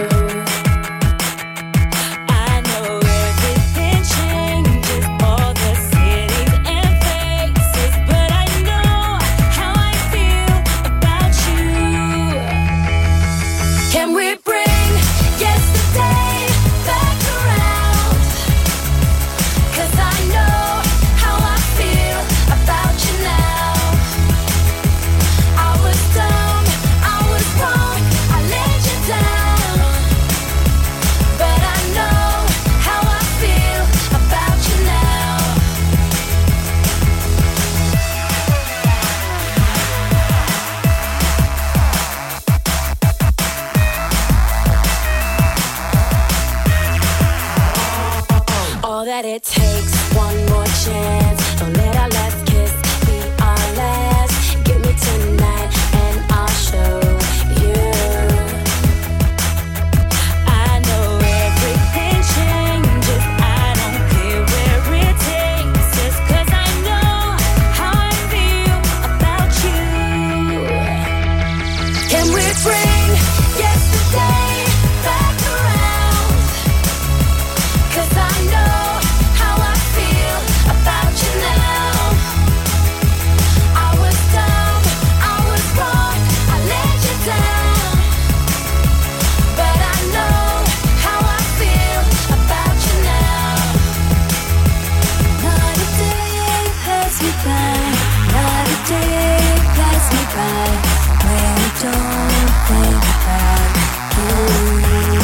I know everything changes, all the cities and faces, but I know how I feel about you. Can we bring yesterday back around? 'Cause I know how I feel about you now. I was dumb, I was wrong, I let you down. But I know how I feel about you now. All that it takes, one more chance. Don't let our last kiss be our last. Give me tonight and I'll show you. I know everything changes, I don't care where it takes us, 'cause I know how I feel about you. Can we bring yesterday back around? 'Cause I know how I feel about you now. I was dumb, I was wrong, I let you down. But I know how I feel about you now. Not a day pass me by, not a day pass me by, when I don't think about you.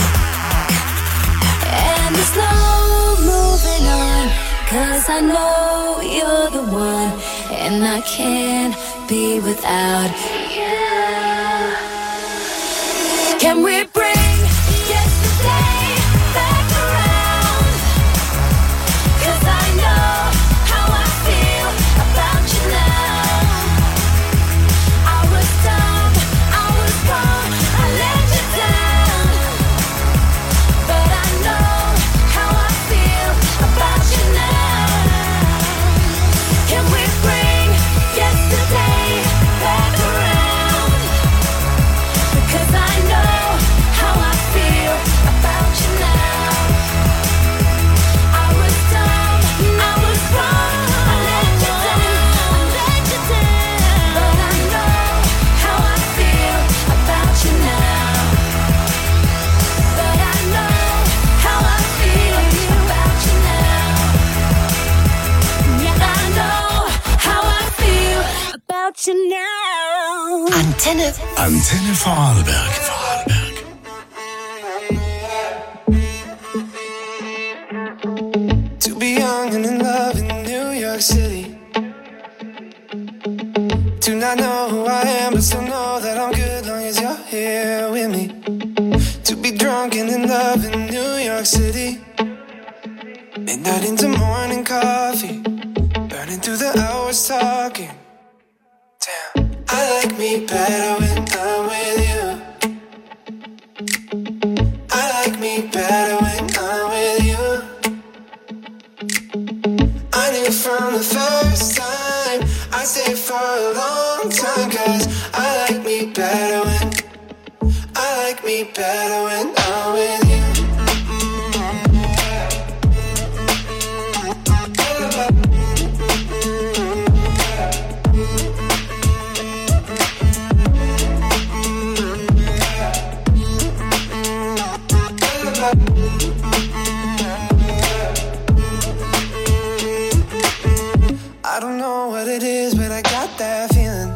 And there's no moving on, 'cause I know you're the one, and I can't be without you. Can we bring yesterday back around? 'Cause I know how I feel about you now. I was dumb, I was wrong, I let you down. But I know how I feel about you now. Can we bring yesterday back around? Because I know how I feel about you now. I was dumb, I was wrong, I let you down, I let you down. But I know how I feel about you now. But I know how I feel about you now. Yeah, I know how I feel about you now. Antenne. Antenne Vorarlberg. To be young and in love in New York City. Do not know who I am, but still know that I'm good long as you're here with me. To be drunk and in love in New York City. Midnight into morning coffee, burning through the hours talking. Damn, I like me better when I'm with you. I like me better when I'm with you. I knew from the first time I'd stay for a long time, 'cause I like me better when I like me better when I'm with you. I don't know what it is, but I got that feeling.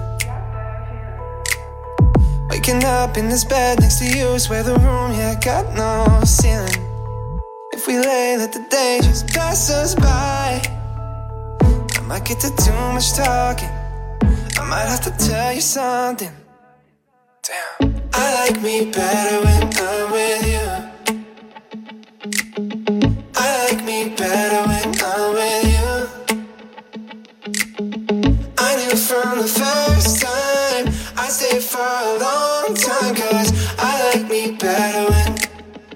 Waking up in this bed next to you, swear the room, yeah, got no ceiling. If we lay, let the day just pass us by. I might get to too much talking, I might have to tell you something. Damn, I like me better when I'm with you. I like me better when I'm with you. I knew from the first time I'd stay for a long time, 'cause I like me better when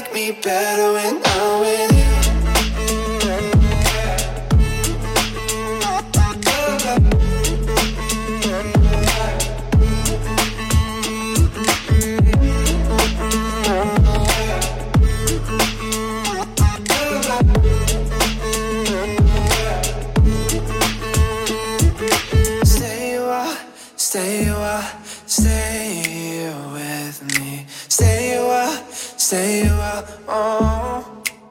like me better when I'm with you. Stay a while, stay a while, stay here with me. Stay a while, stay a while, oh.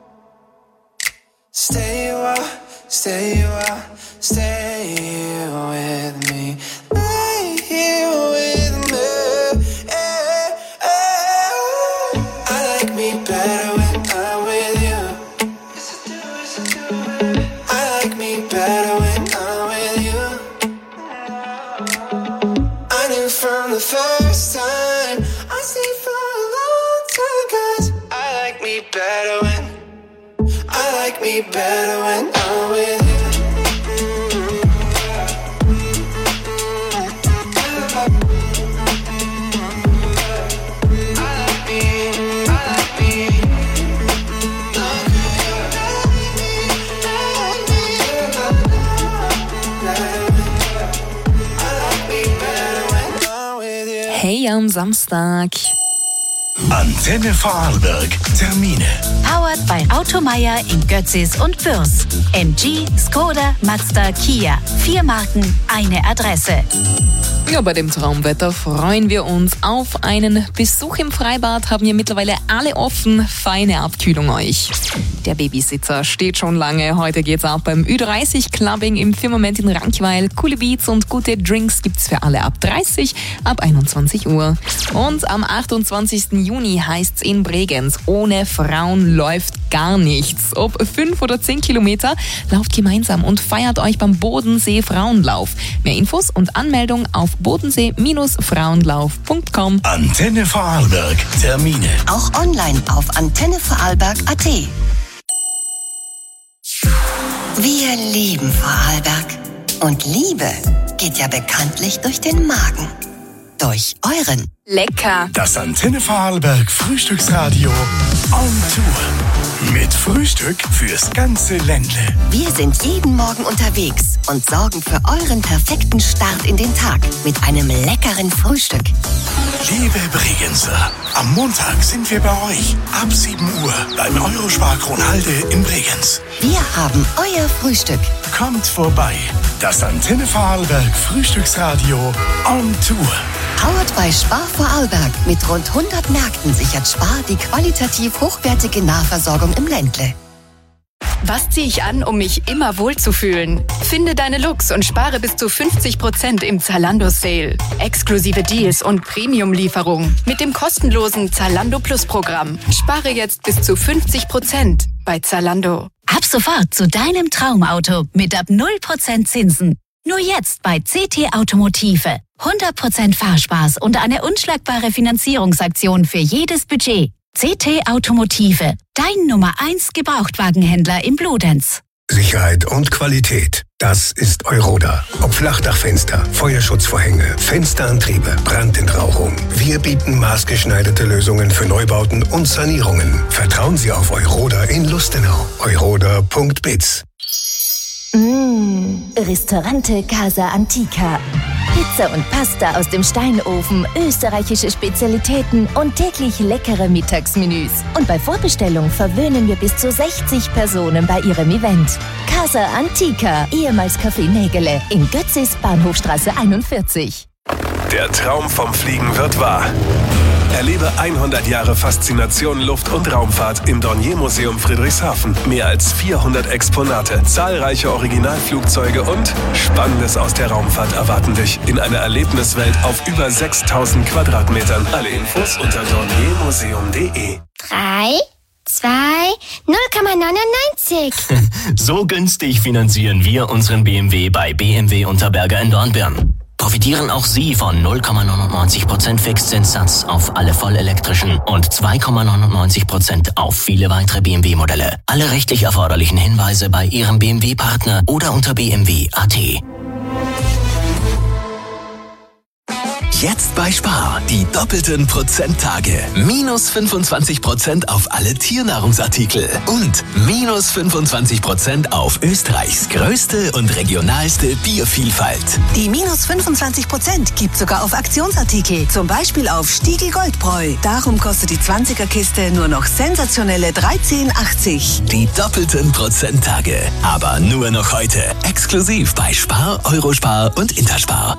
Stay a while, stay a while, stay here with me. Stay here with me. Eh, eh. I like me better when I'm with you. I like me better when I'm with you. I knew from the first time, I stayed for a long time, 'cause I like me better when, I like me better when I'm with you. I like me, I like me. Hey am Samstag. Antenne Vorarlberg. Termine. Powered by Automeier in Götzis und Bürs. M G, Skoda, Mazda, Kia. Vier Marken, eine Adresse. Ja, bei dem Traumwetter freuen wir uns auf einen Besuch im Freibad. Haben ja mittlerweile alle offen. Feine Abkühlung euch. Der Babysitzer steht schon lange. Heute geht's ab beim Ü dreißig Clubbing im Firmament in Rankweil. Coole Beats und gute Drinks gibt's für alle ab dreißig, ab einundzwanzig Uhr. Und am achtundzwanzigsten Juni heißt's in Bregenz: Ohne Frauen läuft gar nichts. Ob fünf oder zehn Kilometer, lauft gemeinsam und feiert euch beim Bodensee Frauenlauf. Mehr Infos und Anmeldung auf bodensee Frauenlauf punkt com. Antenne Vorarlberg. Termine. Auch online auf antenne vorarlberg punkt at. Wir lieben Vorarlberg. Und Liebe geht ja bekanntlich durch den Magen. Durch euren. Lecker. Das Antenne Vorarlberg Frühstücksradio on Tour. Mit Frühstück fürs ganze Ländle. Wir sind jeden Morgen unterwegs und sorgen für euren perfekten Start in den Tag mit einem leckeren Frühstück. Liebe Bregenzer, am Montag sind wir bei euch. Ab sieben Uhr beim Eurospar Kronhalde in Bregenz. Wir haben euer Frühstück. Kommt vorbei. Das Antenne Vorarlberg Frühstücksradio on Tour. Powered by Spar Vorarlberg. Mit rund hundert Märkten sichert Spar die qualitativ hochwertige Nahversorgung im Ländle. Was ziehe ich an, um mich immer wohlzufühlen? Finde deine Looks und spare bis zu fünfzig Prozent im Zalando Sale. Exklusive Deals und Premium-Lieferung mit dem kostenlosen Zalando Plus Programm. Spare jetzt bis zu fünfzig Prozent bei Zalando. Ab sofort zu deinem Traumauto mit ab null Prozent Zinsen. Nur jetzt bei C T Automotive. hundert Prozent Fahrspaß und eine unschlagbare Finanzierungsaktion für jedes Budget. C T Automotive, dein Nummer eins Gebrauchtwagenhändler in Bludenz. Sicherheit und Qualität, das ist Euroda. Ob Flachdachfenster, Feuerschutzvorhänge, Fensterantriebe, Brandentrauchung. Wir bieten maßgeschneiderte Lösungen für Neubauten und Sanierungen. Vertrauen Sie auf Euroda in Lustenau. euroda punkt biz. Mmh, Ristorante Casa Antica. Pizza und Pasta aus dem Steinofen, österreichische Spezialitäten und täglich leckere Mittagsmenüs. Und bei Vorbestellung verwöhnen wir bis zu sechzig Personen bei ihrem Event. Casa Antica, ehemals Café Nägele, in Götzis, Bahnhofstraße einundvierzig. Der Traum vom Fliegen wird wahr. Erlebe hundert Jahre Faszination Luft- und Raumfahrt im Dornier-Museum Friedrichshafen. Mehr als vierhundert Exponate, zahlreiche Originalflugzeuge und Spannendes aus der Raumfahrt erwarten dich in einer Erlebniswelt auf über sechstausend Quadratmetern. Alle Infos unter dorniermuseum punkt de. Drei, zwei, null Komma neunundneunzig. So günstig finanzieren wir unseren B M W bei B M W Unterberger in Dornbirn. Profitieren auch Sie von null Komma neunundneunzig Prozent Fixzinssatz auf alle vollelektrischen und zwei Komma neunundneunzig Prozent auf viele weitere B M W-Modelle. Alle rechtlich erforderlichen Hinweise bei Ihrem B M W-Partner oder unter b m w punkt a t. Jetzt bei Spar. Die doppelten Prozenttage. Minus fünfundzwanzig Prozent auf alle Tiernahrungsartikel. Und minus fünfundzwanzig Prozent auf Österreichs größte und regionalste Biervielfalt. Die minus fünfundzwanzig Prozent gibt sogar auf Aktionsartikel. Zum Beispiel auf Stiegl Goldbräu. Darum kostet die zwanziger-Kiste nur noch sensationelle dreizehn achtzig. Die doppelten Prozenttage. Aber nur noch heute. Exklusiv bei Spar, Eurospar und Interspar.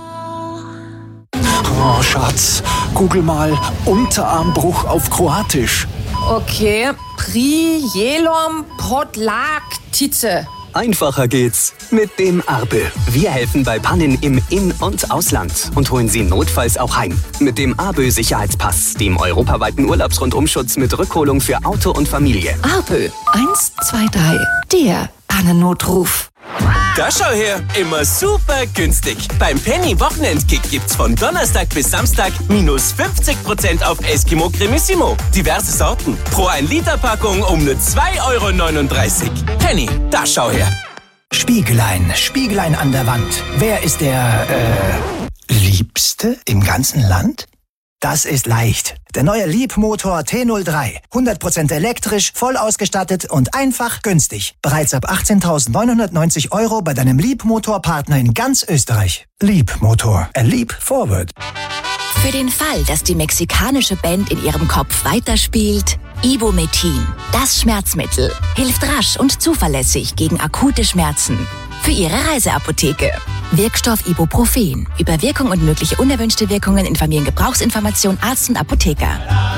Oh, Schatz, google mal Unterarmbruch auf Kroatisch. Okay, Prijelom Podlaktice. Einfacher geht's mit dem Arbe. Wir helfen bei Pannen im In- und Ausland und holen Sie notfalls auch heim. Mit dem Arbe Sicherheitspass, dem europaweiten Urlaubsrundumschutz mit Rückholung für Auto und Familie. Arbe, eins, zwei, drei, der Pannennotruf. Da schau her, immer super günstig. Beim Penny Wochenendkick gibt's von Donnerstag bis Samstag minus fünfzig Prozent auf Eskimo Cremissimo. Diverse Sorten. Pro ein Liter Packung um nur zwei Euro neununddreißig. Penny, da schau her. Spiegelein, Spiegelein an der Wand. Wer ist der, äh, Liebste im ganzen Land? Das ist leicht. Der neue Liebmotor T null drei. hundert Prozent elektrisch, voll ausgestattet und einfach günstig. Bereits ab achtzehntausendneunhundertneunzig Euro bei deinem Liebmotorpartner in ganz Österreich. Liebmotor. A leap forward. Für den Fall, dass die mexikanische Band in ihrem Kopf weiterspielt, Ibumetin. Das Schmerzmittel hilft rasch und zuverlässig gegen akute Schmerzen. Für Ihre Reiseapotheke. Wirkstoff Ibuprofen. Über Wirkung und mögliche unerwünschte Wirkungen informieren Gebrauchsinformation Arzt und Apotheker.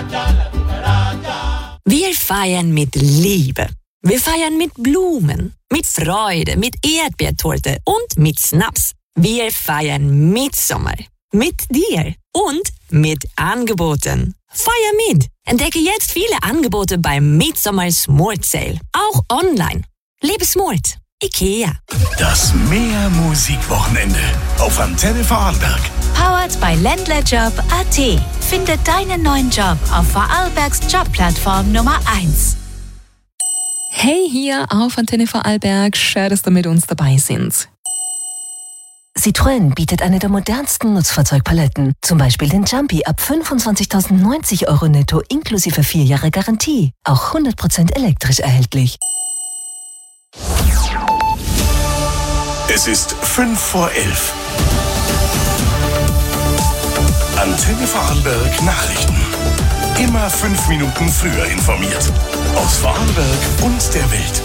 Wir feiern mit Liebe. Wir feiern mit Blumen, mit Freude, mit Erdbeertorte und mit Schnaps. Wir feiern Mitsommer. Mit dir und mit Angeboten. Feier mit. Entdecke jetzt viele Angebote beim Midsommer Smart Sale. Auch online. Lebe smart. IKEA. Das Meer-Musik-Wochenende auf Antenne Vorarlberg. Powered by Ländlerjob Punkt a t. Finde deinen neuen Job auf Vorarlbergs Jobplattform Nummer eins. Hey, hier auf Antenne Vorarlberg. Schön, dass ihr mit uns dabei sind. Citroën bietet eine der modernsten Nutzfahrzeugpaletten. Zum Beispiel den Jumpy ab fünfundzwanzigtausendneunzig Euro netto inklusive vier Jahre Garantie. Auch hundert Prozent elektrisch erhältlich. Es ist fünf vor elf. Antenne Vorarlberg Nachrichten. Immer fünf Minuten früher informiert. Aus Vorarlberg und der Welt.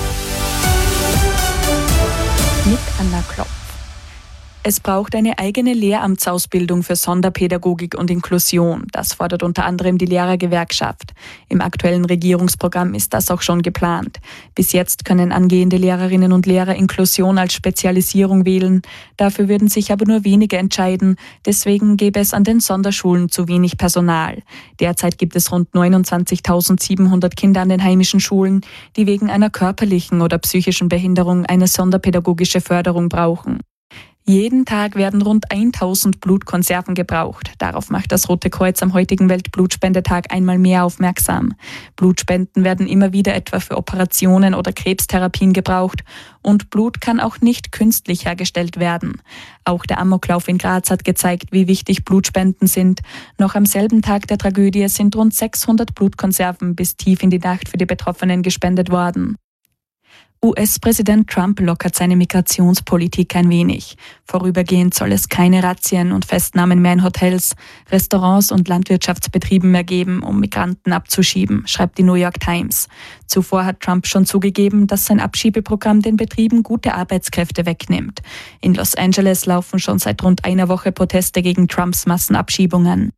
Mit Anna Klopp. Es braucht eine eigene Lehramtsausbildung für Sonderpädagogik und Inklusion. Das fordert unter anderem die Lehrergewerkschaft. Im aktuellen Regierungsprogramm ist das auch schon geplant. Bis jetzt können angehende Lehrerinnen und Lehrer Inklusion als Spezialisierung wählen. Dafür würden sich aber nur wenige entscheiden. Deswegen gäbe es an den Sonderschulen zu wenig Personal. Derzeit gibt es rund neunundzwanzigtausendsiebenhundert Kinder an den heimischen Schulen, die wegen einer körperlichen oder psychischen Behinderung eine sonderpädagogische Förderung brauchen. Jeden Tag werden rund tausend Blutkonserven gebraucht. Darauf macht das Rote Kreuz am heutigen Weltblutspendetag einmal mehr aufmerksam. Blutspenden werden immer wieder etwa für Operationen oder Krebstherapien gebraucht und Blut kann auch nicht künstlich hergestellt werden. Auch der Amoklauf in Graz hat gezeigt, wie wichtig Blutspenden sind. Noch am selben Tag der Tragödie sind rund sechshundert Blutkonserven bis tief in die Nacht für die Betroffenen gespendet worden. U S-Präsident Trump lockert seine Migrationspolitik ein wenig. Vorübergehend soll es keine Razzien und Festnahmen mehr in Hotels, Restaurants und Landwirtschaftsbetrieben mehr geben, um Migranten abzuschieben, schreibt die New York Times. Zuvor hat Trump schon zugegeben, dass sein Abschiebeprogramm den Betrieben gute Arbeitskräfte wegnimmt. In Los Angeles laufen schon seit rund einer Woche Proteste gegen Trumps Massenabschiebungen.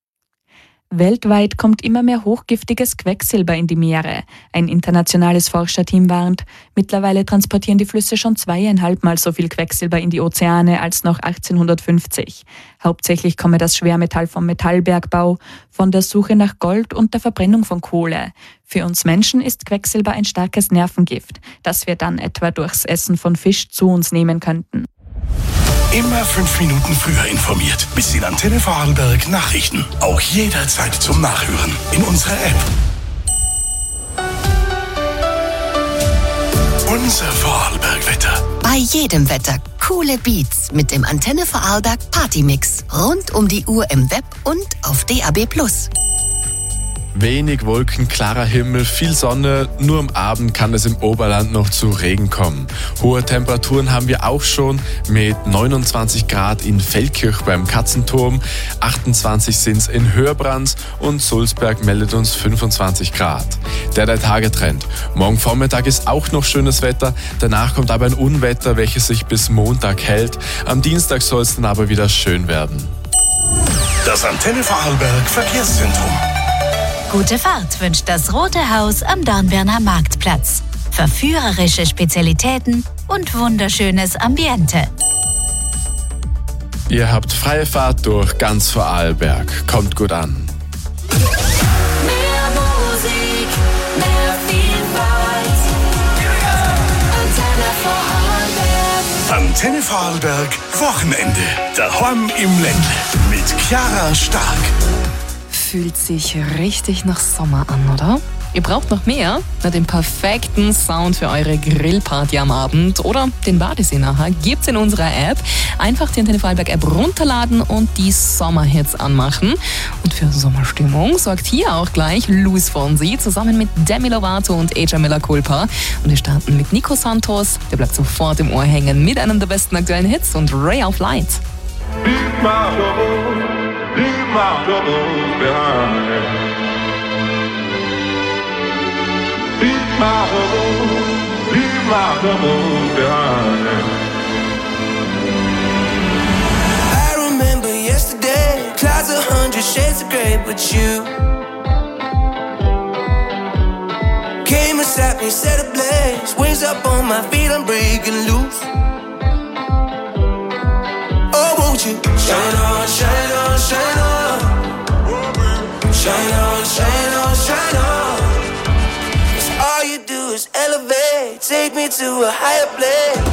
Weltweit kommt immer mehr hochgiftiges Quecksilber in die Meere. Ein internationales Forscherteam warnt, mittlerweile transportieren die Flüsse schon zweieinhalb Mal so viel Quecksilber in die Ozeane als noch achtzehnhundertfünfzig. Hauptsächlich komme das Schwermetall vom Metallbergbau, von der Suche nach Gold und der Verbrennung von Kohle. Für uns Menschen ist Quecksilber ein starkes Nervengift, das wir dann etwa durchs Essen von Fisch zu uns nehmen könnten. Immer fünf Minuten früher informiert. Bis in Antenne Vorarlberg Nachrichten. Auch jederzeit zum Nachhören in unserer App. Und Unser Vorarlbergwetter. Bei jedem Wetter coole Beats mit dem Antenne Vorarlberg Partymix. Rund um die Uhr im Web und auf D A B plus. Wenig Wolken, klarer Himmel, viel Sonne. Nur am Abend kann es im Oberland noch zu Regen kommen. Hohe Temperaturen haben wir auch schon mit neunundzwanzig Grad in Feldkirch beim Katzenturm, achtundzwanzig sind es in Hörbrands und Sulzberg meldet uns fünfundzwanzig Grad. Der der Tagetrend. Morgen Vormittag ist auch noch schönes Wetter, danach kommt aber ein Unwetter, welches sich bis Montag hält. Am Dienstag soll es dann aber wieder schön werden. Das Antenne Vorarlberg Verkehrszentrum. Gute Fahrt wünscht das Rote Haus am Dornbirner Marktplatz. Verführerische Spezialitäten und wunderschönes Ambiente. Ihr habt freie Fahrt durch ganz Vorarlberg. Kommt gut an. Mehr Musik, mehr Vielfalt. Antenne Vorarlberg. Antenne Vorarlberg Wochenende. Daheim im Ländle mit Chiara Stark. Fühlt sich richtig nach Sommer an, oder? Ihr braucht noch mehr? Na, den perfekten Sound für eure Grillparty am Abend oder den Badesee nachher gibt's in unserer App. Einfach die Antenne Vorarlberg App runterladen und die Sommerhits anmachen. Und für Sommerstimmung sorgt hier auch gleich Luis Fonsi zusammen mit Demi Lovato und Aja Miller Culpa. Und wir starten mit Nico Santos. Der bleibt sofort im Ohr hängen mit einem der besten aktuellen Hits und Ray of Light. Leave my troubles behind. Leave my troubles, leave my troubles behind. I remember yesterday, clouds a hundred shades of grey, but you came and sat me, set ablaze, wings up on my feet, I'm breaking loose. Oh, won't you shine on, shine on, shine on, shine on, shine on, shine on. 'Cause all you do is elevate, take me to a higher place.